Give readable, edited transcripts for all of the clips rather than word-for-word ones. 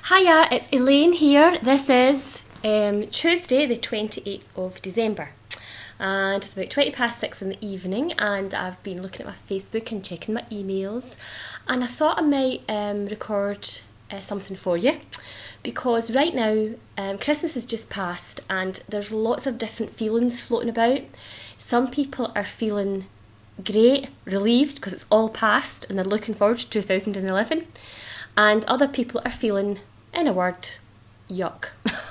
Hiya, it's Elaine here. This is Tuesday the 28th of December and it's about 20 past 6 in the evening and I've been looking at my Facebook and checking my emails and I thought I might record something for you because right now Christmas has just passed and there's lots of different feelings floating about. Some people are feeling great, relieved because it's all past and they're looking forward to 2011, and other people are feeling, in a word, yuck.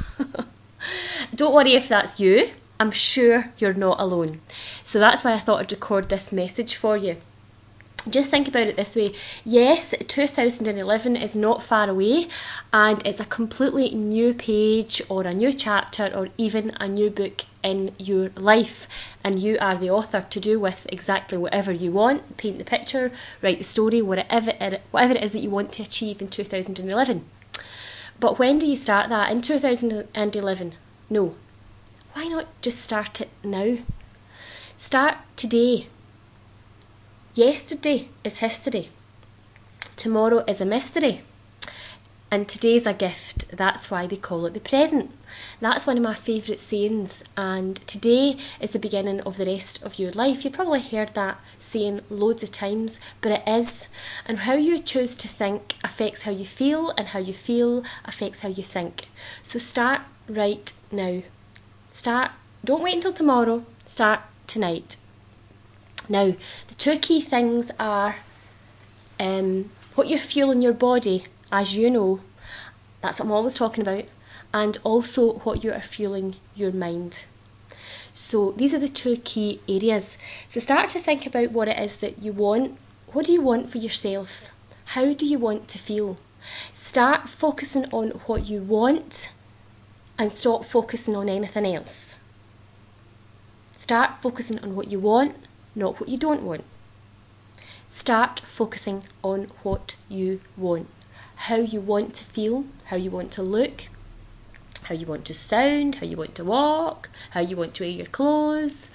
Don't worry if that's you, I'm sure you're not alone. So that's why I thought I'd record this message for you. Just think about it this way. Yes, 2011 is not far away and it's a completely new page or a new chapter or even a new book in your life, and you are the author to do with exactly whatever you want. Paint the picture, write the story, whatever it is that you want to achieve in 2011. But when do you start that? In 2011? No. Why not just start it now? Start today. Yesterday is history. Tomorrow is a mystery. And today's a gift. That's why they call it the present. That's one of my favourite sayings. And today is the beginning of the rest of your life. You've probably heard that saying loads of times, but it is. And how you choose to think affects how you feel, and how you feel affects how you think. So start right now. Don't wait until tomorrow. Start tonight. Now, the two key things are what you feel in your body, as you know, that's what I'm always talking about, and also what you are feeling your mind. So these are the two key areas. So start to think about what it is that you want. What do you want for yourself? How do you want to feel? Start focusing on what you want and stop focusing on anything else. Start focusing on what you want, not what you don't want. Start focusing on what you want. How you want to feel, how you want to look, how you want to sound, how you want to walk, how you want to wear your clothes.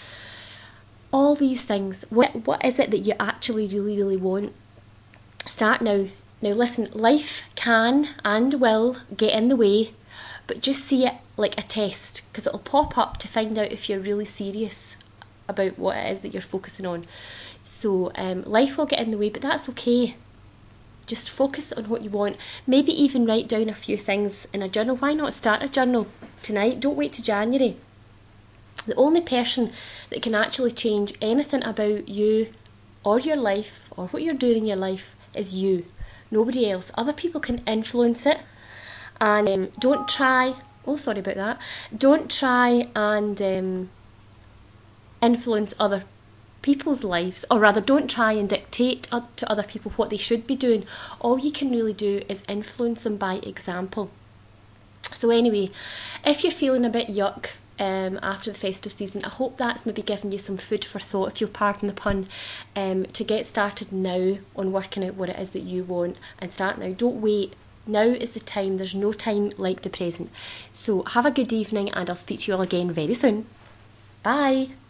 All these things. What is it that you actually really want? Start now. Now listen, life can and will get in the way, but just see it like a test, because it'll pop up to find out if you're really serious about what it is that you're focusing on. So life will get in the way, but that's okay. Just focus on what you want. Maybe even write down a few things in a journal. Why not start a journal tonight? Don't wait to January. The only person that can actually change anything about you or your life or what you're doing in your life is you. Nobody else. Other people can influence it, and don't try. Oh, sorry about that. Don't try and influence other people's lives, or rather don't try and dictate to other people what they should be doing. All you can really do is influence them by example. So anyway, if you're feeling a bit yuck after the festive season, I hope that's maybe giving you some food for thought, if you'll pardon the pun, to get started now on working out what it is that you want, and start now. Don't wait. Now is the time. There's no time like the present. So have a good evening and I'll speak to you all again very soon. Bye.